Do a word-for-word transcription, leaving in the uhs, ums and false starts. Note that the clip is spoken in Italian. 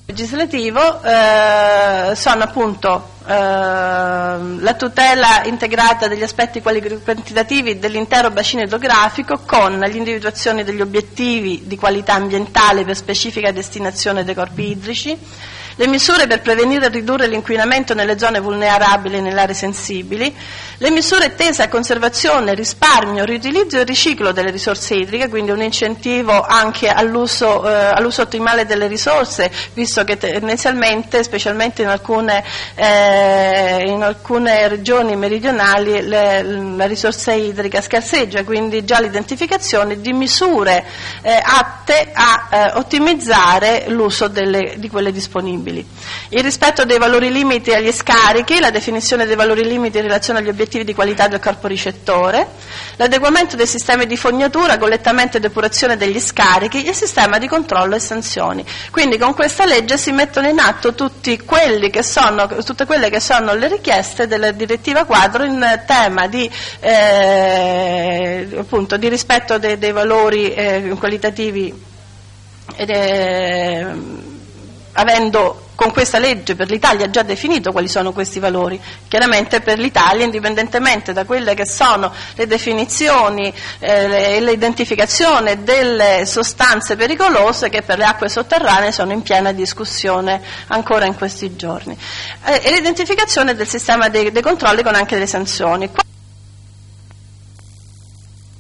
legislativo eh, sono appunto eh, la tutela integrata degli aspetti quantitativi dell'intero bacino idrografico con l'individuazione degli obiettivi di qualità ambientale per specifica destinazione dei corpi idrici, le misure per prevenire e ridurre l'inquinamento nelle zone vulnerabili e nelle aree sensibili, le misure tese a conservazione, risparmio, riutilizzo e riciclo delle risorse idriche, quindi un incentivo anche all'uso, eh, all'uso ottimale delle risorse, visto che tendenzialmente, specialmente in alcune, eh, in alcune regioni meridionali, le, la risorsa idrica scarseggia, quindi già l'identificazione di misure eh, atte a eh, ottimizzare l'uso delle, di quelle disponibili. Il rispetto dei valori limiti agli scarichi, la definizione dei valori limiti in relazione agli obiettivi di qualità del corpo ricettore, l'adeguamento dei sistemi di fognatura, collettamento e depurazione degli scarichi, il sistema di controllo e sanzioni. Quindi con questa legge si mettono in atto tutti quelli che sono, tutte quelle che sono le richieste della direttiva quadro in tema di, eh, appunto, di rispetto dei, dei valori eh, qualitativi ed, eh, avendo con questa legge per l'Italia già definito quali sono questi valori. Chiaramente per l'Italia, indipendentemente da quelle che sono le definizioni e eh, l'identificazione delle sostanze pericolose che per le acque sotterranee sono in piena discussione ancora in questi giorni, eh, e l'identificazione del sistema dei, dei controlli con anche delle sanzioni.